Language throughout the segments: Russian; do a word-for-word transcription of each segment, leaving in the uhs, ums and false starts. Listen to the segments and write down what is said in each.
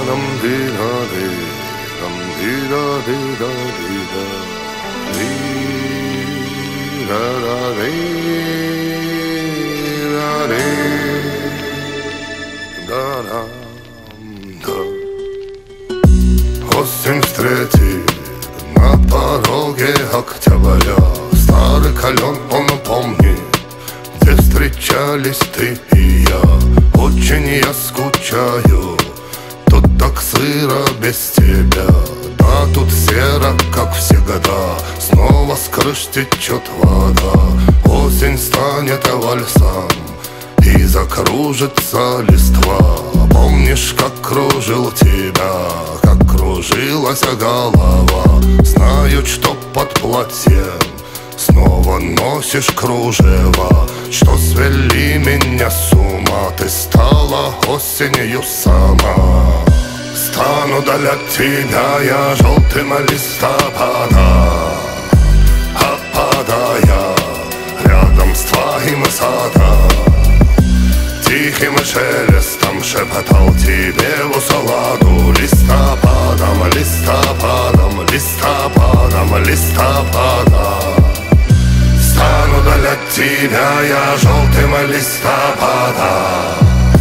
dam di da di dam di da di da di da di da da di da di да дам да. Осень встретит на пороге октября. Старый кален он помнит, где встречались ты и я. Очень я скучаю, тут так сыро без тебя. Да, тут серо, как все года, снова с крыш течет вода. Осень станет вальсом и закружится листва. Помнишь, как кружил тебя, как кружилась голова. Знаю, что под платьем снова носишь кружева. Что свели меня с ума, ты стала осенью сама. Стану даль тебя я желтым листопада, опадая рядом с твоим садом. Тихим шелестом шепотал тебе в усладу. Листопадом, листопадом, листопадом, листопадом. Стану даль от тебя я желтым листопадом,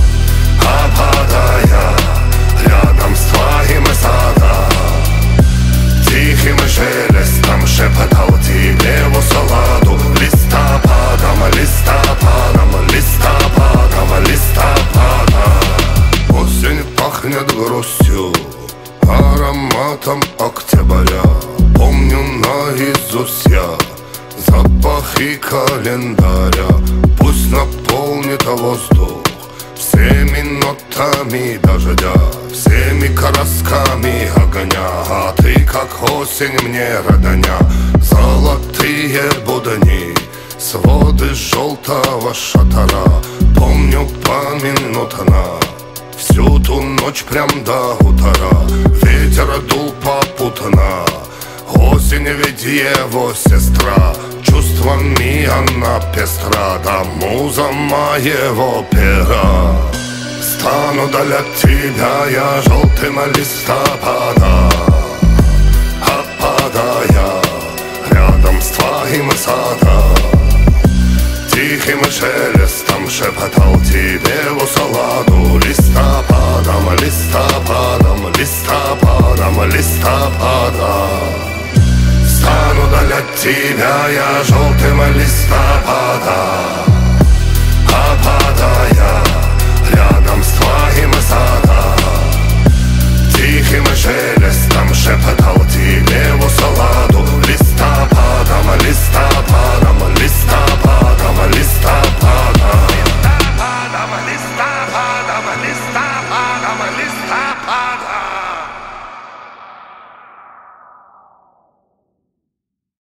опадая рядом с твоим садом. Тихим шелестом шепотал тебе в усладу. Листопадом, листопадом, листопадом, листопадом. Осень пахнет грустью, ароматом октября. Помню наизусть я запахи календаря. Пусть наполнит воздух всеми нотами дождя, всеми красками огня. А ты, как осень, мне родня. Золотые будни, своды желтого шатара. Помню поминутно всю ту ночь прям до утра. Ветер дул попутно, осень ведь его сестра. Чувствами она пестра, да муза моего пера. Стану даль от тебя я желтым листопадом, опадая рядом с твоим садом. Тихим шелестом шепотал тебе в усладу. Листопадом, листопадом, листопадом, листопадом. Стану даль от тебя я желтым листопадом,